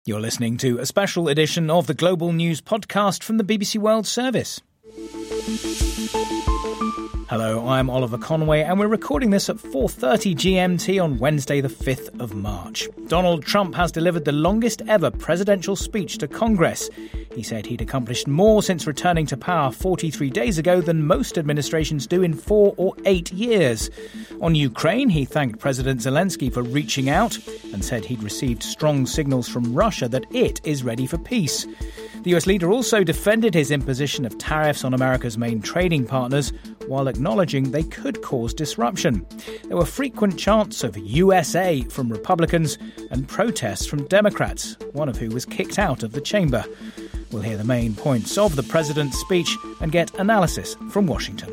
You're listening to a special edition of the Global News Podcast from the BBC World Service. Hello, I'm Oliver Conway, and we're recording this at 4:30 GMT on Wednesday, the 5th of March. Donald Trump has delivered the longest ever presidential speech to Congress. He said he'd accomplished more since returning to power 43 days ago than most administrations do in 4 or 8 years. On Ukraine, he thanked President Zelensky for reaching out and said he'd received strong signals from Russia that it is ready for peace. The US leader also defended his imposition of tariffs on America's main trading partners while acknowledging they could cause disruption. There were frequent chants of USA from Republicans and protests from Democrats, one of who was kicked out of the chamber. We'll hear the main points of the president's speech and get analysis from Washington.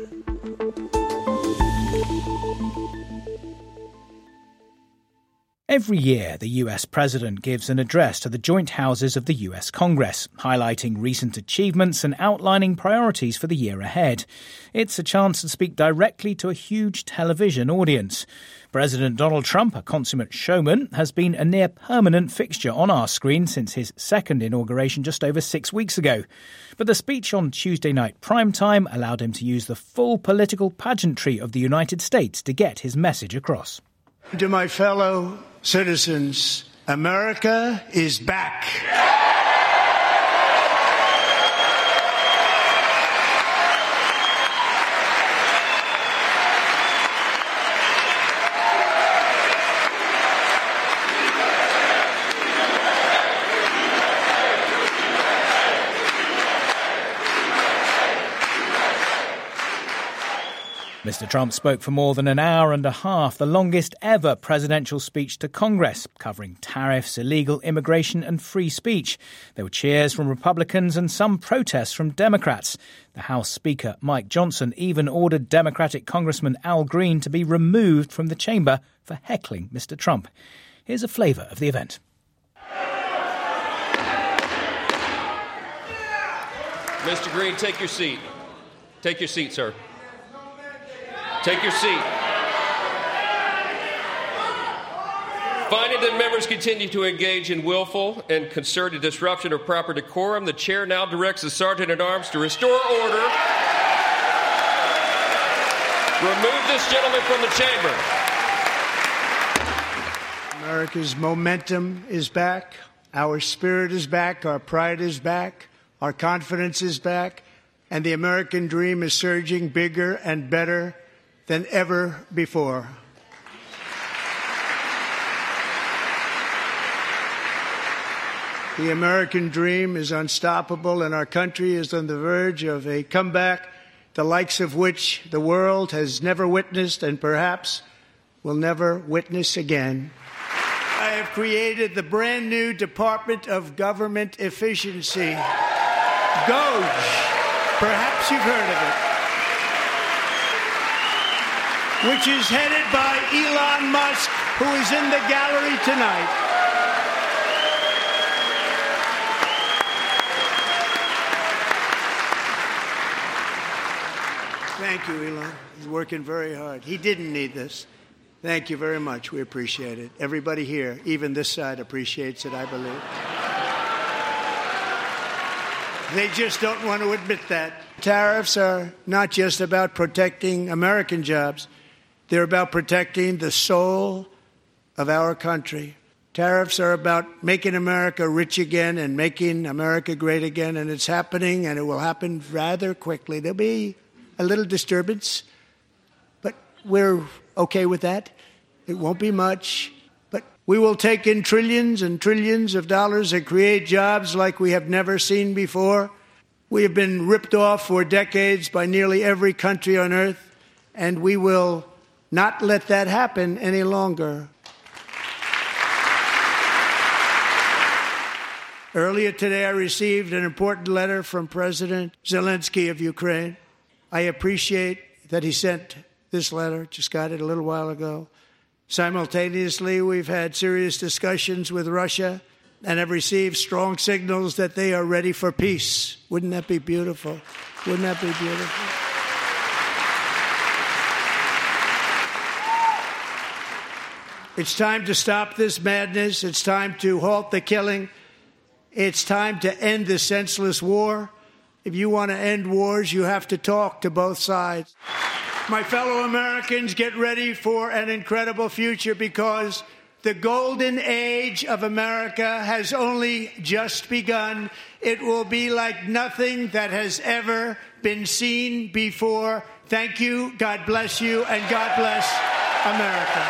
Every year, the US president gives an address to the joint houses of the US Congress, highlighting recent achievements and outlining priorities for the year ahead. It's a chance to speak directly to a huge television audience. President Donald Trump, a consummate showman, has been a near-permanent fixture on our screen since his second inauguration just over 6 weeks ago. But the speech on Tuesday night primetime allowed him to use the full political pageantry of the United States to get his message across. To my fellow citizens, America is back. Mr. Trump spoke for more than an hour and a half, the longest ever presidential speech to Congress, covering tariffs, illegal immigration and free speech. There were cheers from Republicans and some protests from Democrats. The House Speaker, Mike Johnson, even ordered Democratic Congressman Al Green to be removed from the chamber for heckling Mr. Trump. Here's a flavour of the event. Mr. Green, take your seat. Take your seat, sir. Take your seat. Finding that members continue to engage in willful and concerted disruption of proper decorum, the chair now directs the Sergeant-at-Arms to restore order. Remove this gentleman from the chamber. America's momentum is back. Our spirit is back. Our pride is back. Our confidence is back. And the American dream is surging bigger and better than ever before. The American dream is unstoppable, and our country is on the verge of a comeback, the likes of which the world has never witnessed and perhaps will never witness again. I have created the brand new Department of Government Efficiency, DOGE. Perhaps you've heard of it. Which is headed by Elon Musk, who is in the gallery tonight. Thank you, Elon. He's working very hard. He didn't need this. Thank you very much. We appreciate it. Everybody here, even this side, appreciates it, I believe. They just don't want to admit that. Tariffs are not just about protecting American jobs. They're about protecting the soul of our country. Tariffs are about making America rich again and making America great again, and it's happening, and it will happen rather quickly. There'll be a little disturbance, but we're okay with that. It won't be much, but we will take in trillions and trillions of dollars and create jobs like we have never seen before. We have been ripped off for decades by nearly every country on earth, and we will not let that happen any longer. Earlier today, I received an important letter from President Zelensky of Ukraine. I appreciate that he sent this letter, just got it a little while ago. Simultaneously, we've had serious discussions with Russia and have received strong signals that they are ready for peace. Wouldn't that be beautiful? Wouldn't that be beautiful? It's time to stop this madness. It's time to halt the killing. It's time to end the senseless war. If you want to end wars, you have to talk to both sides. My fellow Americans, get ready for an incredible future because the golden age of America has only just begun. It will be like nothing that has ever been seen before. Thank you, God bless you, and God bless America.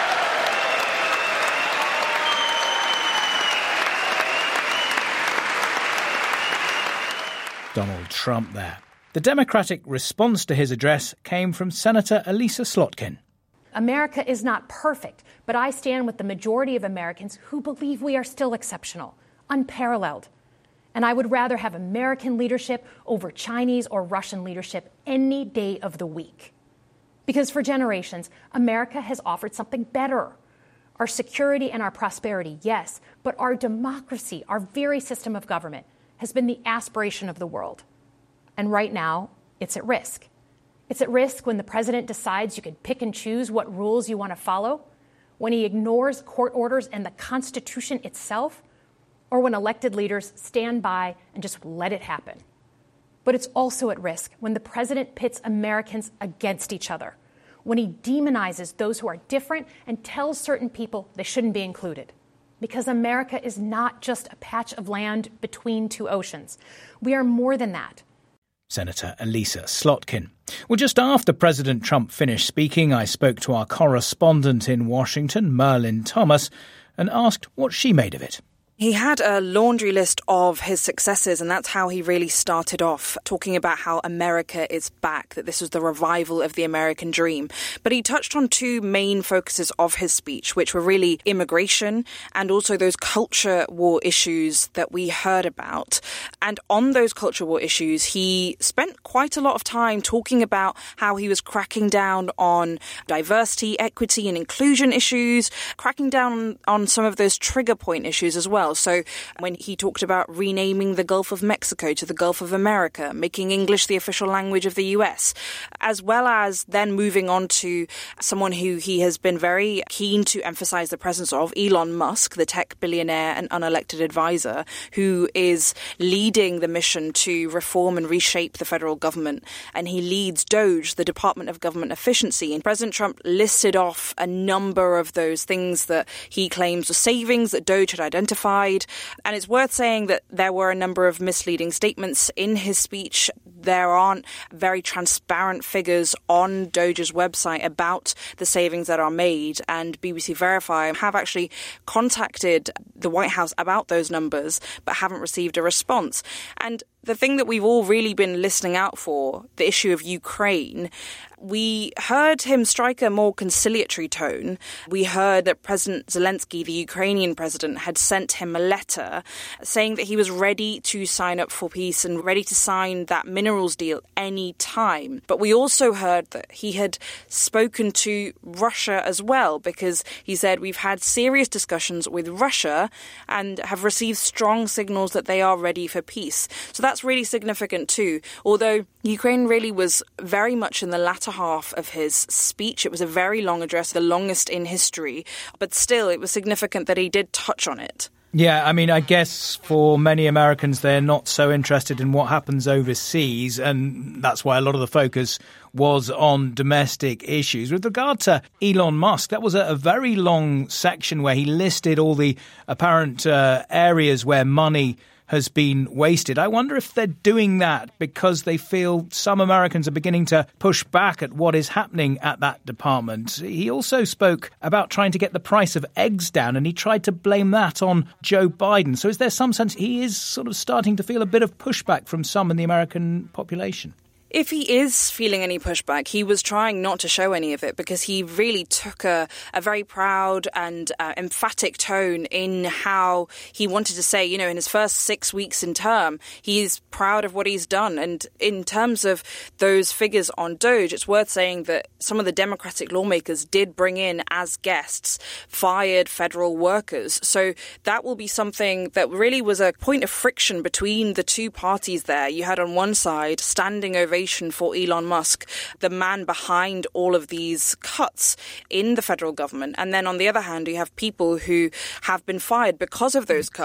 Donald Trump there. The Democratic response to his address came from Senator Elisa Slotkin. America is not perfect, but I stand with the majority of Americans who believe we are still exceptional, unparalleled. And I would rather have American leadership over Chinese or Russian leadership any day of the week. Because for generations, America has offered something better. Our security and our prosperity, yes, but our democracy, our very system of government, has been the aspiration of the world. And right now, it's at risk. It's at risk when the president decides you can pick and choose what rules you want to follow, when he ignores court orders and the Constitution itself, or when elected leaders stand by and just let it happen. But it's also at risk when the president pits Americans against each other, when he demonizes those who are different and tells certain people they shouldn't be included. Because America is not just a patch of land between two oceans. We are more than that. Senator Elisa Slotkin. Well, just after President Trump finished speaking, I spoke to our correspondent in Washington, Merlin Thomas, and asked what she made of it. He had a laundry list of his successes, and that's how he really started off, talking about how America is back, that this was the revival of the American dream. But he touched on two main focuses of his speech, which were really immigration and also those culture war issues that we heard about. And on those culture war issues, he spent quite a lot of time talking about how he was cracking down on diversity, equity and inclusion issues, cracking down on some of those trigger point issues as well. So when he talked about renaming the Gulf of Mexico to the Gulf of America, making English the official language of the US, as well as then moving on to someone who he has been very keen to emphasize the presence of, Elon Musk, the tech billionaire and unelected advisor, who is leading the mission to reform and reshape the federal government. And he leads DOGE, the Department of Government Efficiency. And President Trump listed off a number of those things that he claims were savings that DOGE had identified. And it's worth saying that there were a number of misleading statements in his speech. There aren't very transparent figures on DOGE's website about the savings that are made. And BBC Verify have actually contacted the White House about those numbers, but haven't received a response. And the thing that we've all really been listening out for, the issue of Ukraine, we heard him strike a more conciliatory tone. We heard that President Zelensky, the Ukrainian president, had sent him a letter saying that he was ready to sign up for peace and ready to sign that minerals deal any time. But we also heard that he had spoken to Russia as well, because he said, we've had serious discussions with Russia and have received strong signals that they are ready for peace. So that's really significant too. Although Ukraine really was very much in the latter half of his speech. It was a very long address, the longest in history, but still it was significant that he did touch on it. Yeah, I mean, I guess for many Americans, they're not so interested in what happens overseas, and that's why a lot of the focus was on domestic issues. With regard to Elon Musk, that was a very long section where he listed all the apparent areas where money has been wasted. I wonder if they're doing that because they feel some Americans are beginning to push back at what is happening at that department. He also spoke about trying to get the price of eggs down, and he tried to blame that on Joe Biden. So is there some sense he is sort of starting to feel a bit of pushback from some in the American population? If he is feeling any pushback, he was trying not to show any of it because he really took a very proud and emphatic tone in how he wanted to say, you know, in his first 6 weeks in term, he's proud of what he's done. And in terms of those figures on DOGE, it's worth saying that some of the Democratic lawmakers did bring in as guests fired federal workers. So that will be something that really was a point of friction between the two parties there. You had on one side standing ovation for Elon Musk, the man behind all of these cuts in the federal government. And then on the other hand, you have people who have been fired because of those cuts.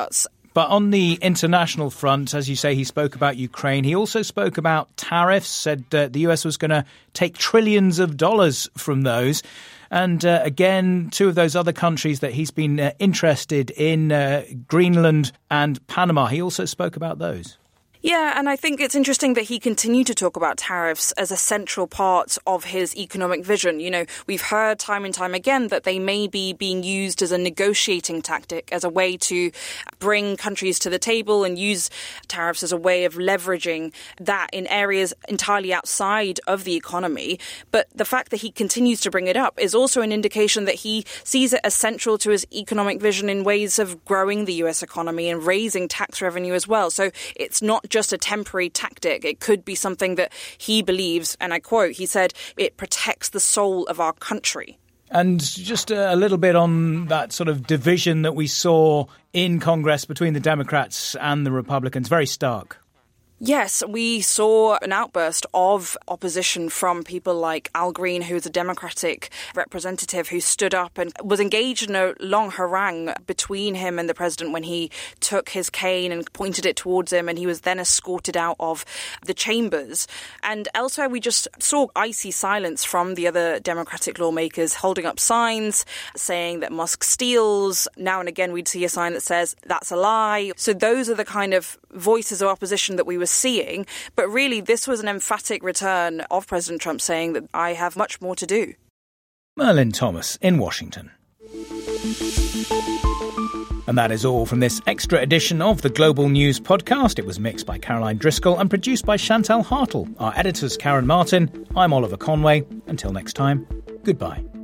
But on the international front, as you say, he spoke about Ukraine. He also spoke about tariffs, said the US was going to take trillions of dollars from those. And again, two of those other countries that he's been interested in, Greenland and Panama, he also spoke about those. Yeah, and I think it's interesting that he continued to talk about tariffs as a central part of his economic vision. You know, we've heard time and time again that they may be being used as a negotiating tactic, as a way to bring countries to the table and use tariffs as a way of leveraging that in areas entirely outside of the economy. But the fact that he continues to bring it up is also an indication that he sees it as central to his economic vision in ways of growing the US economy and raising tax revenue as well. So it's not just a temporary tactic. It could be something that he believes, and I quote, he said, it protects the soul of our country. And just a little bit on that sort of division that we saw in Congress between the Democrats and the Republicans, very stark. Yes, we saw an outburst of opposition from people like Al Green, who's a Democratic representative who stood up and was engaged in a long harangue between him and the president when he took his cane and pointed it towards him, and he was then escorted out of the chambers. And elsewhere, we just saw icy silence from the other Democratic lawmakers holding up signs saying that Musk steals. Now and again, we'd see a sign that says, that's a lie. So those are the kind of voices of opposition that we were seeing. But really, this was an emphatic return of President Trump saying that I have much more to do. Merlin Thomas in Washington. And that is all from this extra edition of the Global News Podcast. It was mixed by Caroline Driscoll and produced by Chantal Hartle. Our editor's Karen Martin. I'm Oliver Conway. Until next time, goodbye.